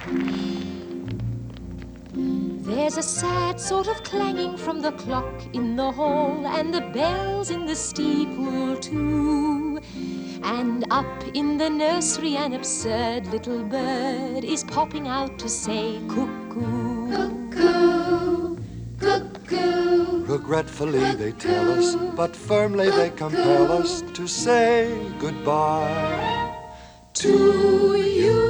There's a sad sort of clanging from the clock in the hall, and the bells in the steeple too. And up in the nursery an absurd little bird is popping out to say cuckoo. Cuckoo, cuckoo. Regretfully they tell us, but firmly they compel us to say goodbye To you.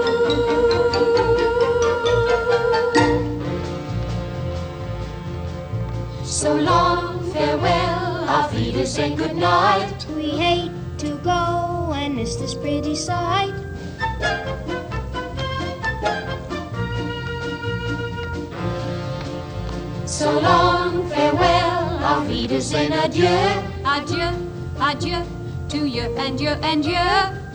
So long, farewell, auf Wiedersehen, good night. We hate to go and miss this pretty sight. So long, farewell, auf Wiedersehen, adieu. Adieu, adieu, to you and you and you.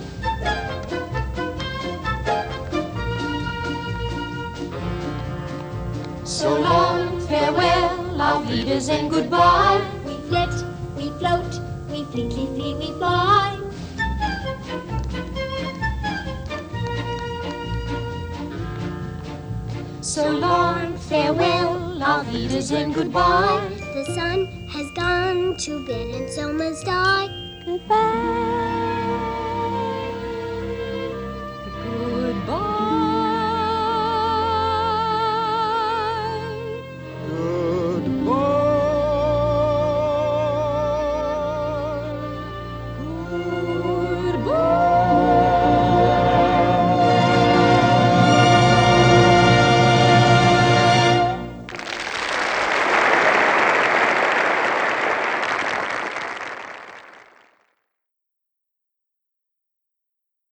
So long, farewell, auf Wiedersehen, goodbye. We flit, we float, we fleetly flee, we fly. So long, farewell, auf Wiedersehen, goodbye. The sun has gone to bed and so must I. Goodbye.